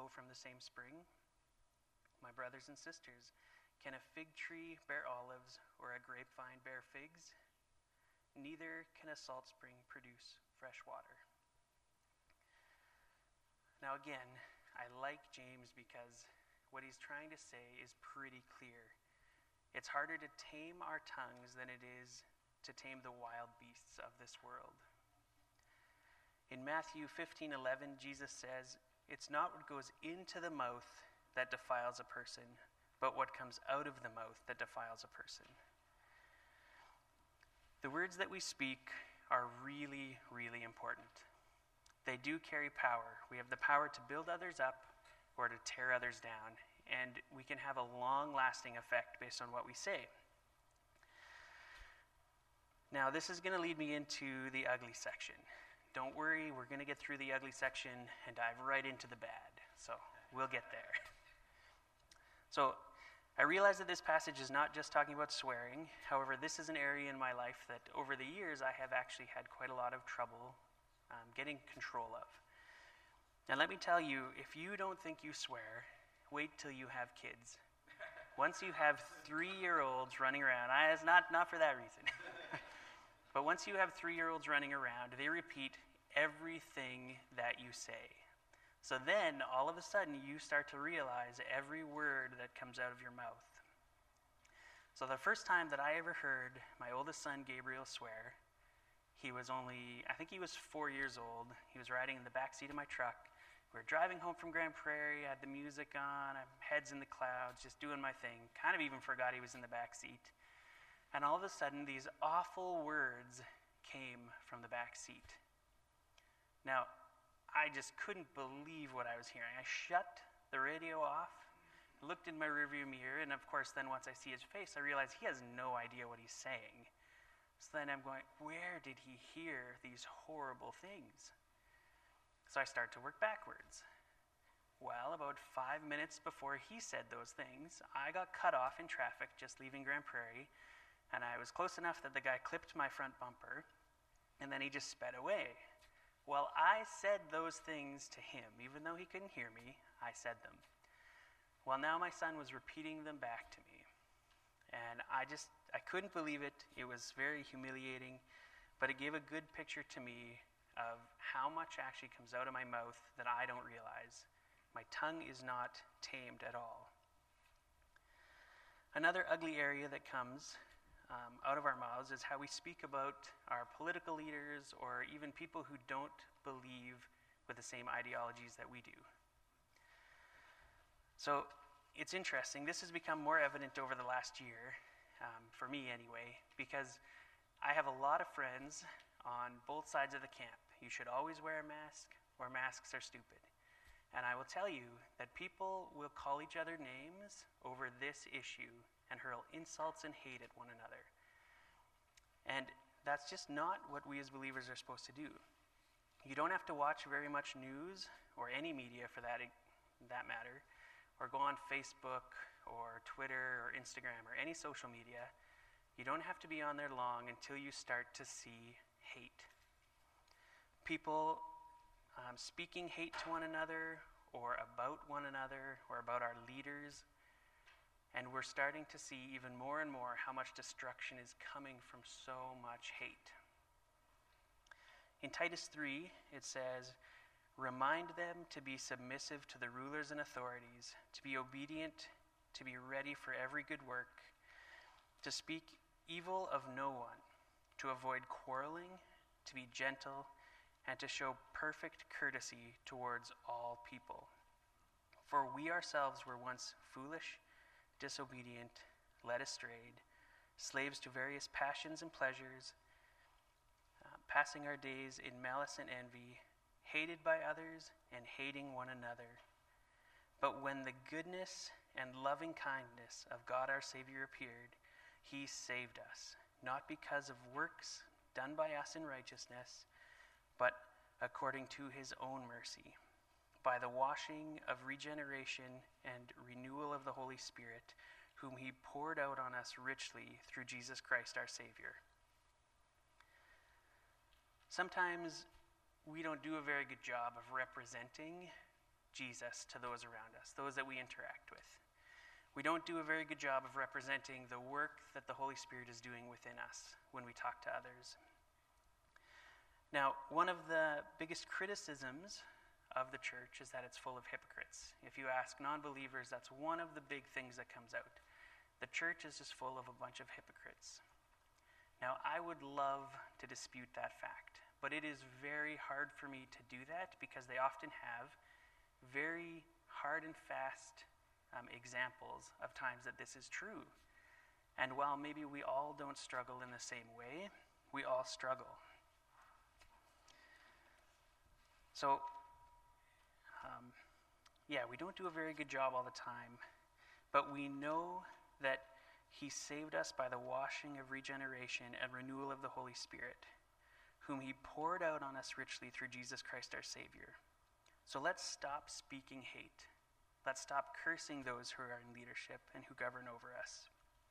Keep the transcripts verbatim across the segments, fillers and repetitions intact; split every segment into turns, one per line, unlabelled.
from the same spring? My brothers and sisters, can a fig tree bear olives or a grapevine bear figs? Neither can a salt spring produce fresh water. Now again, I like James because what he's trying to say is pretty clear. It's harder to tame our tongues than it is to tame the wild beasts of this world. In Matthew fifteen eleven, Jesus says, "It's not what goes into the mouth that defiles a person, but what comes out of the mouth that defiles a person." The words that we speak are really, really important. They do carry power. We have the power to build others up or to tear others down, and we can have a long-lasting effect based on what we say. Now, this is going to lead me into the ugly section. Don't worry, we're going to get through the ugly section and dive right into the bad, so we'll get there. So, I realize that this passage is not just talking about swearing. However, this is an area in my life that over the years I have actually had quite a lot of trouble um, getting control of. And let me tell you, if you don't think you swear, wait till you have kids. Once you have three-year-olds running around, I, it's not, not for that reason. But once you have three-year-olds running around, they repeat everything that you say. So then, all of a sudden, you start to realize every word that comes out of your mouth. So the first time that I ever heard my oldest son, Gabriel, swear, he was only, I think he was four years old. He was riding in the back seat of my truck. We were driving home from Grand Prairie, I had the music on, I'm heads in the clouds, just doing my thing. Kind of even forgot he was in the back seat. And all of a sudden, these awful words came from the back seat. Now, I just couldn't believe what I was hearing. I shut the radio off, looked in my rearview mirror, and of course, then once I see his face, I realize he has no idea what he's saying. So then I'm going, where did he hear these horrible things? So I start to work backwards. Well, about five minutes before he said those things, I got cut off in traffic just leaving Grand Prairie, and I was close enough that the guy clipped my front bumper, and then he just sped away. Well, I said those things to him. Even though he couldn't hear me, I said them. Well, now my son was repeating them back to me. And I just, I couldn't believe it. It was very humiliating, but it gave a good picture to me of how much actually comes out of my mouth that I don't realize. My tongue is not tamed at all. Another ugly area that comes Um, out of our mouths is how we speak about our political leaders or even people who don't believe with the same ideologies that we do. So it's interesting. This has become more evident over the last year, um, for me anyway, because I have a lot of friends on both sides of the camp. You should always wear a mask, or masks are stupid. And I will tell you that people will call each other names over this issue and hurl insults and hate at one another. And that's just not what we as believers are supposed to do. You don't have to watch very much news, or any media for that, that matter, or go on Facebook or Twitter or Instagram or any social media. You don't have to be on there long until you start to see hate. People um, speaking hate to one another, or about one another, or about our leaders. And we're starting to see even more and more how much destruction is coming from so much hate. In Titus three, it says, "Remind them to be submissive to the rulers and authorities, to be obedient, to be ready for every good work, to speak evil of no one, to avoid quarreling, to be gentle, and to show perfect courtesy towards all people. For we ourselves were once foolish, disobedient, led astray, slaves to various passions and pleasures, uh, passing our days in malice and envy, hated by others and hating one another. But when the goodness and loving kindness of God our Savior appeared, he saved us, not because of works done by us in righteousness, but according to his own mercy, by the washing of regeneration and renewal of the Holy Spirit, whom he poured out on us richly through Jesus Christ our Savior." Sometimes we don't do a very good job of representing Jesus to those around us, those that we interact with. We don't do a very good job of representing the work that the Holy Spirit is doing within us when we talk to others. Now, one of the biggest criticisms of the church is that it's full of hypocrites. If you ask non-believers, that's one of the big things that comes out. The church is just full of a bunch of hypocrites. Now, I would love to dispute that fact, but it is very hard for me to do that because they often have very hard and fast um, examples of times that this is true. And while maybe we all don't struggle in the same way, we all struggle. So, um, yeah, we don't do a very good job all the time, but we know that He saved us by the washing of regeneration and renewal of the Holy Spirit, whom He poured out on us richly through Jesus Christ our Savior. So let's stop speaking hate. Let's stop cursing those who are in leadership and who govern over us.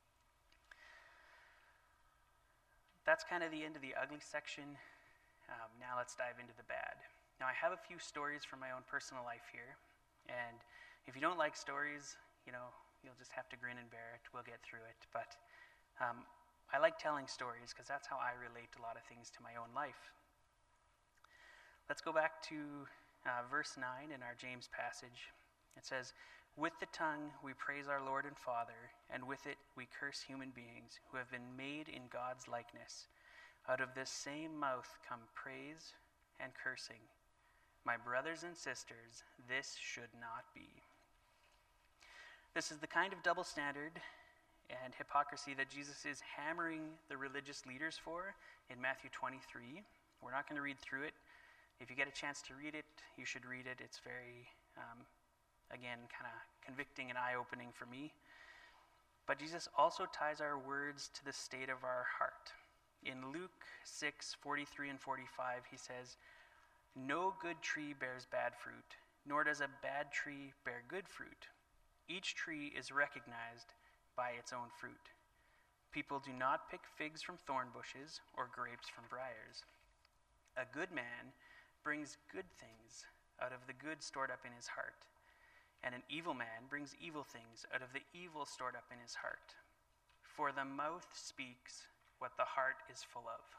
That's kind of the end of the ugly section. Um, now let's dive into the bad. Now I have a few stories from my own personal life here, and if you don't like stories, you know, you'll just have to grin and bear it. We'll get through it. But um, I like telling stories because that's how I relate a lot of things to my own life. Let's go back to uh, verse nine in our James passage. It says, "With the tongue we praise our Lord and Father, and with it we curse human beings who have been made in God's likeness. Out of this same mouth come praise and cursing. My brothers and sisters, this should not be." This is the kind of double standard and hypocrisy that Jesus is hammering the religious leaders for in Matthew twenty-three. We're not going to read through it. If you get a chance to read it, you should read it. It's very, um, again, kind of convicting and eye-opening for me. But Jesus also ties our words to the state of our heart. In Luke six, forty-three and forty-five, he says, "No good tree bears bad fruit, nor does a bad tree bear good fruit. Each tree is recognized by its own fruit. People do not pick figs from thorn bushes or grapes from briars. A good man brings good things out of the good stored up in his heart, and an evil man brings evil things out of the evil stored up in his heart. For the mouth speaks what the heart is full of."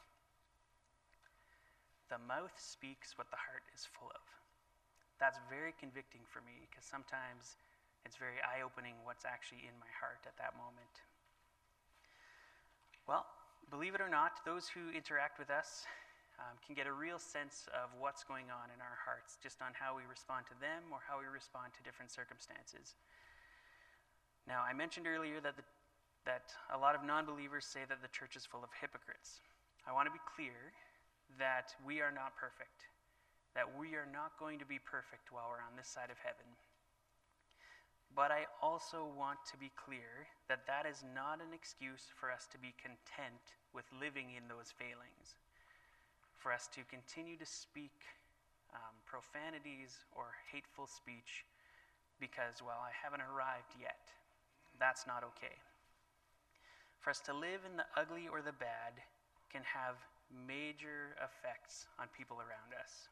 The mouth speaks what the heart is full of. That's very convicting for me because sometimes it's very eye-opening what's actually in my heart at that moment. Well, believe it or not, those who interact with us um, can get a real sense of what's going on in our hearts just on how we respond to them or how we respond to different circumstances. Now, I mentioned earlier that, the, that a lot of non-believers say that the church is full of hypocrites. I want to be clear that we are not perfect, that we are not going to be perfect while we're on this side of heaven. But I also want to be clear that that is not an excuse for us to be content with living in those failings, for us to continue to speak um, profanities or hateful speech because, well, I haven't arrived yet. That's not okay. For us to live in the ugly or the bad can have major effects on people around us.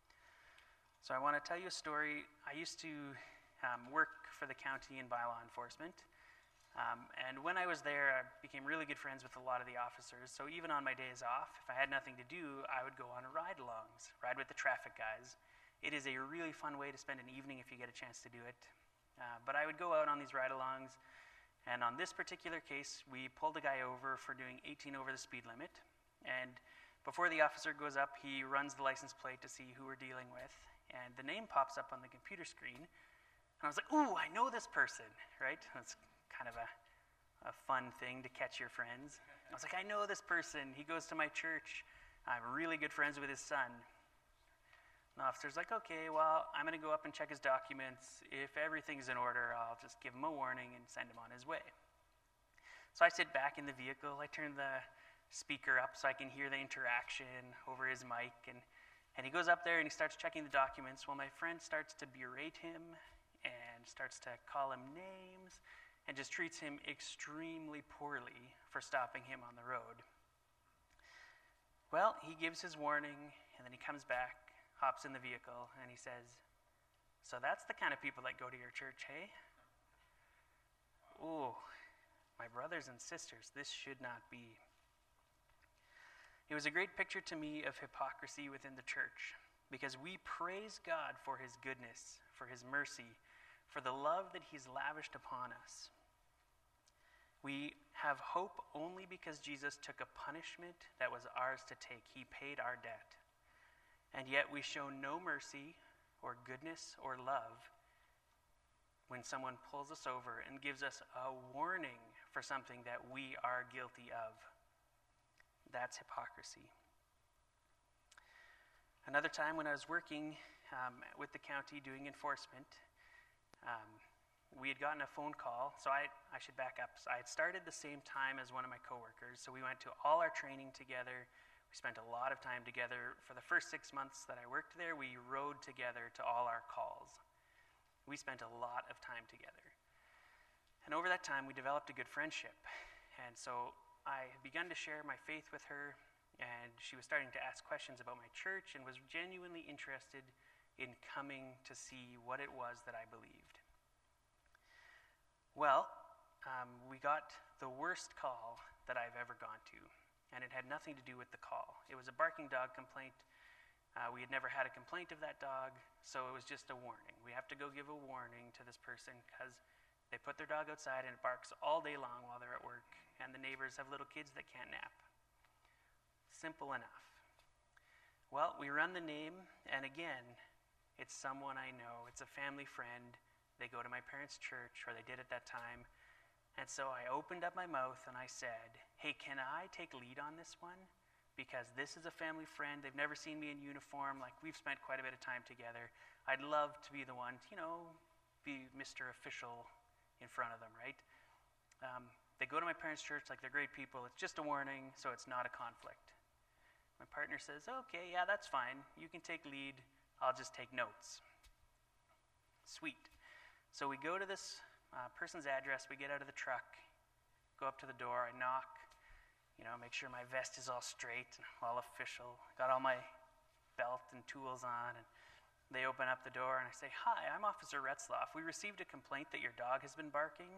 So I want to tell you a story. I used to um, work for the county in bylaw enforcement. Um, and when I was there, I became really good friends with a lot of the officers. So even on my days off, if I had nothing to do, I would go on ride-alongs, ride with the traffic guys. It is a really fun way to spend an evening if you get a chance to do it. Uh, but I would go out on these ride-alongs, and on this particular case, we pulled a guy over for doing eighteen over the speed limit. And before the officer goes up, he runs the license plate to see who we're dealing with, and the name pops up on the computer screen. And I was like, "Ooh, I know this person," right? That's kind of a, a fun thing to catch your friends. I was like, "I know this person. He goes to my church. I'm really good friends with his son." And the officer's like, "Okay, well, I'm going to go up and check his documents. If everything's in order, I'll just give him a warning and send him on his way." So I sit back in the vehicle. I turn the speaker up so I can hear the interaction over his mic. And, and he goes up there and he starts checking the documents. Well, my friend starts to berate him and starts to call him names and just treats him extremely poorly for stopping him on the road. Well, he gives his warning, and then he comes back, hops in the vehicle, and he says, So that's the kind of people that go to your church, hey? Ooh, my brothers and sisters, this should not be. It was a great picture to me of hypocrisy within the church, because we praise God for his goodness, for his mercy, for the love that he's lavished upon us. We have hope only because Jesus took a punishment that was ours to take. He paid our debt. And yet we show no mercy or goodness or love when someone pulls us over and gives us a warning for something that we are guilty of. That's hypocrisy. Another time when I was working um, with the county doing enforcement, um, we had gotten a phone call. So I, I should back up. So I had started the same time as one of my coworkers. So we went to all our training together. We spent a lot of time together. For the first six months that I worked there, we rode together to all our calls. We spent a lot of time together. And over that time, we developed a good friendship. And so I had begun to share my faith with her, and she was starting to ask questions about my church and was genuinely interested in coming to see what it was that I believed. Well, um, we got the worst call that I've ever gone to, and it had nothing to do with the call. It was a barking dog complaint. Uh, we had never had a complaint of that dog, so it was just a warning. We have to go give a warning to this person because they put their dog outside and it barks all day long while they're at work, and the neighbors have little kids that can't nap. Simple enough. Well, we run the name, and again, it's someone I know. It's a family friend. They go to my parents' church, or they did at that time. And so I opened up my mouth and I said, hey, can I take lead on this one? Because this is a family friend. They've never seen me in uniform. Like, we've spent quite a bit of time together. I'd love to be the one, you know, be Mister Official in front of them, right? Um, they go to my parents' church like they're great people. It's just a warning, so it's not a conflict. My partner says, okay, yeah, that's fine. You can take lead. I'll just take notes. Sweet. So we go to this uh, person's address. We get out of the truck, go up to the door. I knock. You know, make sure my vest is all straight and all official. Got all my belt and tools on, and they open up the door, and I say, hi, I'm Officer Retzloff. We received a complaint that your dog has been barking.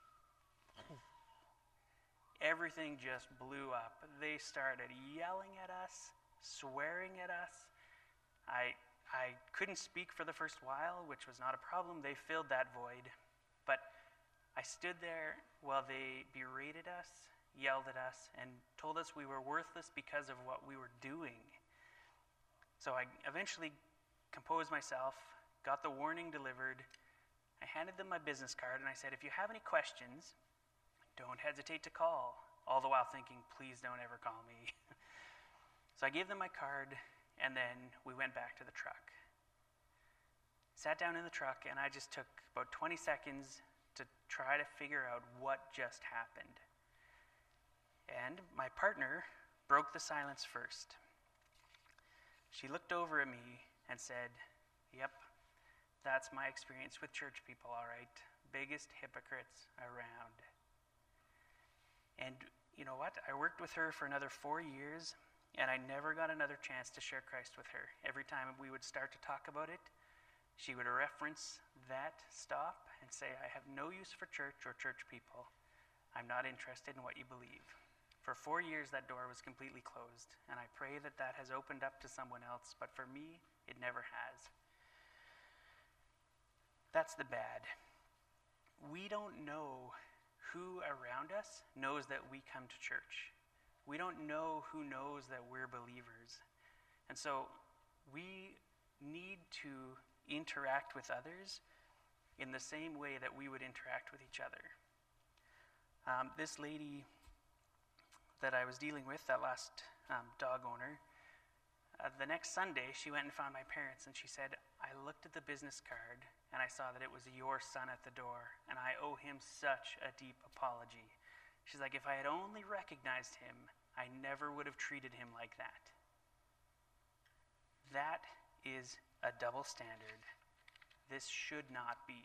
Everything just blew up. They started yelling at us, swearing at us. I, I couldn't speak for the first while, which was not a problem. They filled that void. But I stood there while they berated us, yelled at us, and told us we were worthless because of what we were doing. So I eventually composed myself, got the warning delivered. I handed them my business card, and I said, if you have any questions, don't hesitate to call, all the while thinking, please don't ever call me. So I gave them my card, and then we went back to the truck. Sat down in the truck, and I just took about twenty seconds to try to figure out what just happened. And my partner broke the silence first. She looked over at me and said, yep, that's my experience with church people, all right. Biggest hypocrites around. And you know what? I worked with her for another four years, and I never got another chance to share Christ with her. Every time we would start to talk about it, she would reference that stop and say, I have no use for church or church people. I'm not interested in what you believe. For four years, that door was completely closed, and I pray that that has opened up to someone else, but for me, it never has. That's the bad. We don't know who around us knows that we come to church. We don't know who knows that we're believers. And so we need to interact with others in the same way that we would interact with each other. Um, this lady that I was dealing with, that last um, dog owner, uh, the next Sunday she went and found my parents, and she said, I looked at the business card and I saw that it was your son at the door, and I owe him such a deep apology. She's like, if I had only recognized him, I never would have treated him like that. That is a double standard. This should not be.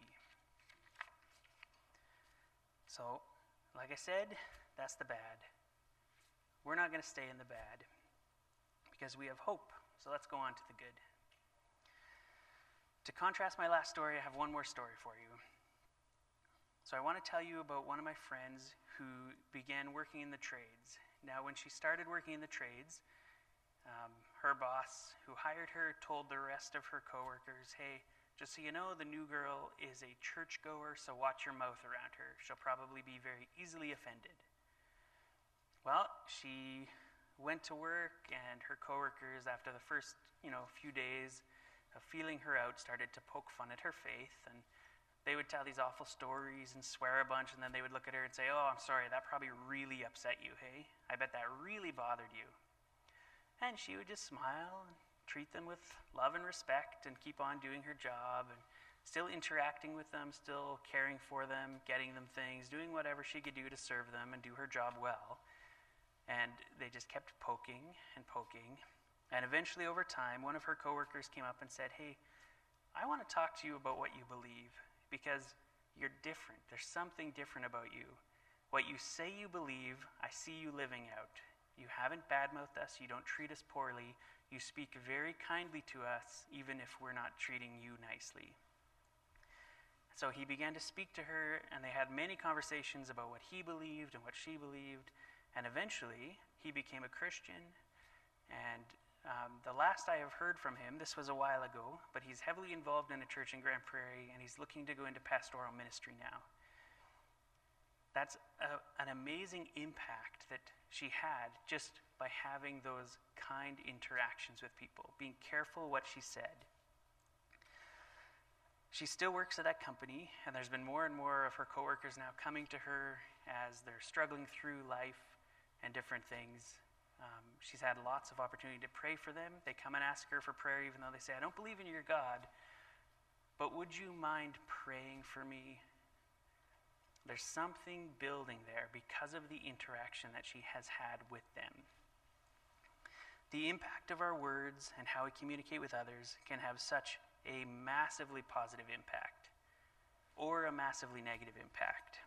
So, like I said, that's the bad. We're not going to stay in the bad because we have hope. So let's go on to the good. To contrast my last story, I have one more story for you. So I want to tell you about one of my friends who began working in the trades. Now, when she started working in the trades, um, her boss who hired her told the rest of her coworkers, hey, just so you know, the new girl is a churchgoer, so watch your mouth around her. She'll probably be very easily offended. Well, she went to work, and her coworkers, after the first, you know, few days of feeling her out, started to poke fun at her faith, and they would tell these awful stories and swear a bunch, and then they would look at her and say, oh, I'm sorry, that probably really upset you, hey? I bet that really bothered you. And she would just smile and treat them with love and respect and keep on doing her job and still interacting with them, still caring for them, getting them things, doing whatever she could do to serve them and do her job well. And they just kept poking and poking. And eventually, over time, one of her coworkers came up and said, hey, I want to talk to you about what you believe, because you're different. There's something different about you. What you say you believe, I see you living out. You haven't badmouthed us. You don't treat us poorly. You speak very kindly to us, even if we're not treating you nicely. So he began to speak to her, and they had many conversations about what he believed and what she believed. And eventually, he became a Christian. And um, the last I have heard from him, this was a while ago, but he's heavily involved in a church in Grand Prairie, and he's looking to go into pastoral ministry now. That's a, an amazing impact that she had just by having those kind interactions with people, being careful what she said. She still works at that company, and there's been more and more of her coworkers now coming to her as they're struggling through life and different things. Um, she's had lots of opportunity to pray for them. They come and ask her for prayer, even though they say, I don't believe in your God, but would you mind praying for me? There's something building there because of the interaction that she has had with them. The impact of our words and how we communicate with others can have such a massively positive impact or a massively negative impact.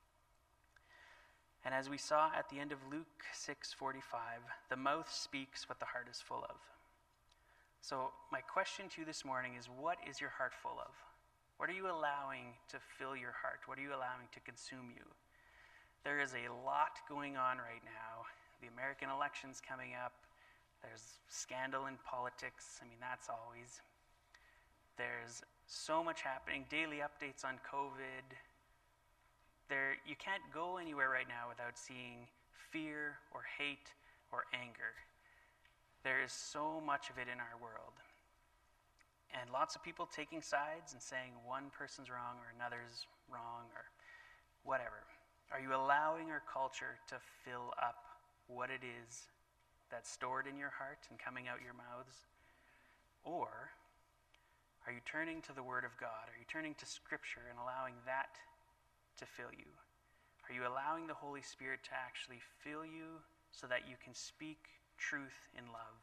And as we saw at the end of Luke six forty-five, the mouth speaks what the heart is full of. So my question to you this morning is, what is your heart full of? What are you allowing to fill your heart? What are you allowing to consume you? There is a lot going on right now. The American election's coming up. There's scandal in politics. I mean, that's always. There's so much happening. Daily updates on COVID. There, you can't go anywhere right now without seeing fear or hate or anger. There is so much of it in our world. And lots of people taking sides and saying one person's wrong or another's wrong or whatever. Are you allowing our culture to fill up what it is that's stored in your heart and coming out your mouths? Or are you turning to the Word of God? Are you turning to Scripture and allowing that to fill you? Are you allowing the Holy Spirit to actually fill you so that you can speak truth in love?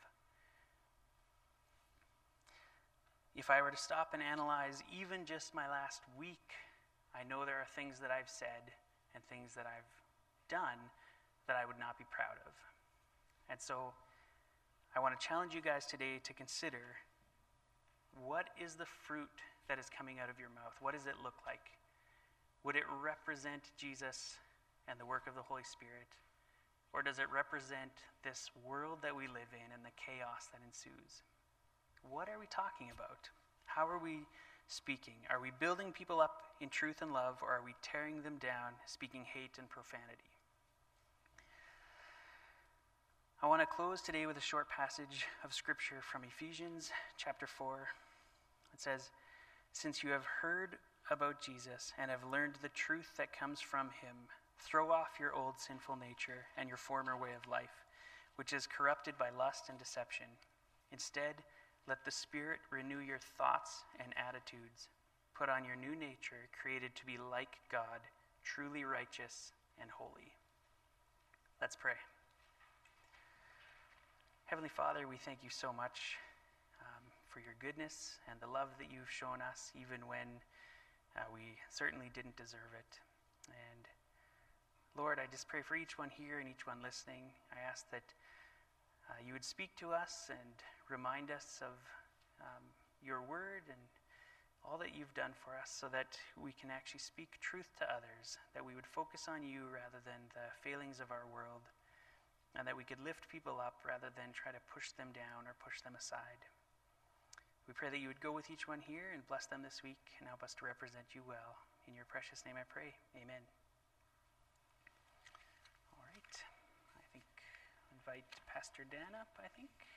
If I were to stop and analyze even just my last week, I know there are things that I've said and things that I've done that I would not be proud of. And so I want to challenge you guys today to consider, what is the fruit that is coming out of your mouth? What does it look like? Would it represent Jesus and the work of the Holy Spirit? Or does it represent this world that we live in and the chaos that ensues? What are we talking about? How are we speaking? Are we building people up in truth and love, or are we tearing them down, speaking hate and profanity? I want to close today with a short passage of Scripture from Ephesians chapter four. It says, "Since you have heard about Jesus and have learned the truth that comes from him, throw off your old sinful nature and your former way of life, which is corrupted by lust and deception. Instead, let the Spirit renew your thoughts and attitudes. Put on your new nature, created to be like God, truly righteous and holy." Let's pray. Heavenly Father, we thank you so much um, for your goodness and the love that you've shown us, even when uh, we certainly didn't deserve it. And Lord, I just pray for each one here and each one listening. I ask that uh, you would speak to us and remind us of um, your word, and all that you've done for us so that we can actually speak truth to others, that we would focus on you rather than the failings of our world, and that we could lift people up rather than try to push them down or push them aside. We pray that you would go with each one here and bless them this week and help us to represent you well. In your precious name I pray. Amen. All right. I think I'll invite Pastor Dan up, I think.